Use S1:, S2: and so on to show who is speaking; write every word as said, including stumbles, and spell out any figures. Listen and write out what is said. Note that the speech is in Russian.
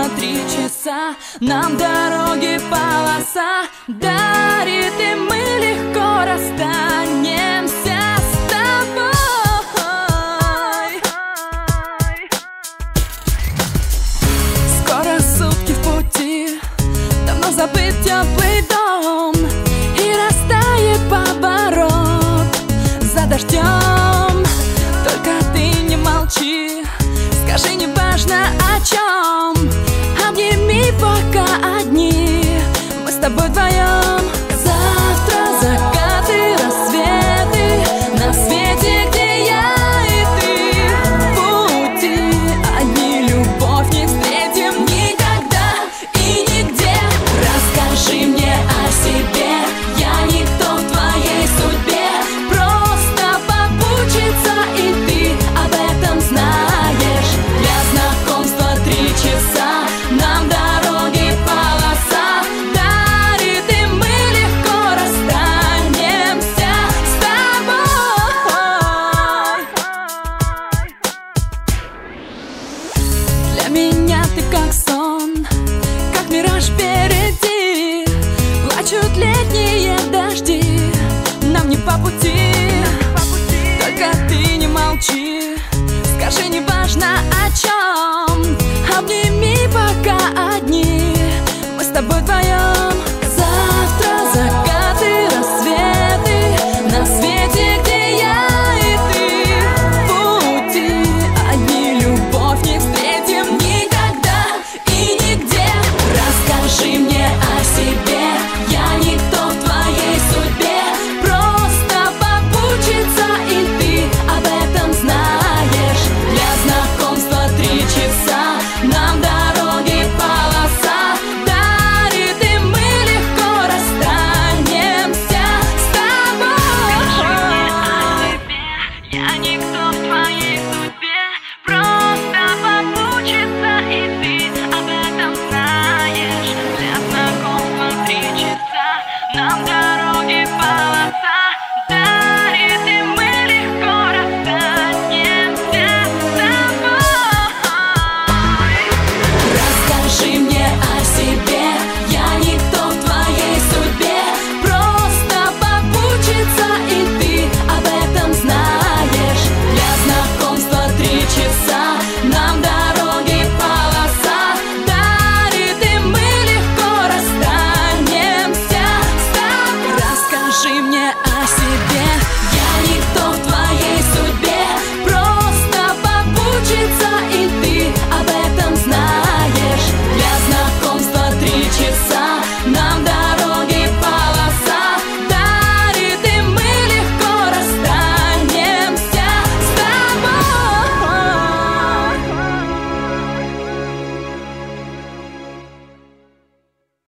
S1: три часа, нам дороги полоса дарит, и мы легко расстанемся с тобой. Скоро сутки в пути, давно забыт теплый дом, и растает поворот за дождем. Только ты не молчи, скажи, не важно о чем, обними пока одни, мы с тобой вдвоем. Завтра закаты, рассветы, на свете, где я и ты. В пути одни, любовь не встретим никогда и нигде. Расскажи мне о себе, я никто в твоей судьбе, просто попутчица, и ты об этом знаешь. Для знакомства три часа, нам дороги полоса дарит, и мы легко расстанемся с тобой. Для меня ты как сон, как мираж впереди. Плачут летние дожди, нам не по пути. Только ты не молчи, скажи, не важно о чем, обними пока одни, мы с тобой вдвоем. Завтра закаты, рассветы, на свете, где я и ты. В пути одни, любовь не встретим никогда и нигде. Расскажи мне о себе, я никто в твоей судьбе, просто попутчица, и ты об этом знаешь. Для знакомства три часа, нам дороги полоса дарит, и мы легко расстанемся с тобой. Я никто в твоей судьбе, просто попутчица, и ты об этом знаешь. Для знакомства три часа, нам дороги полоса дарит, и мы легко расстанемся с тобой. Расскажи мне о себе, я никто в твоей судьбе, просто попутчица, и ты об этом знаешь. Для знакомства три часа, нам дороги полоса дарит, и мы легко расстанемся с тобой. Расскажи мне о себе, я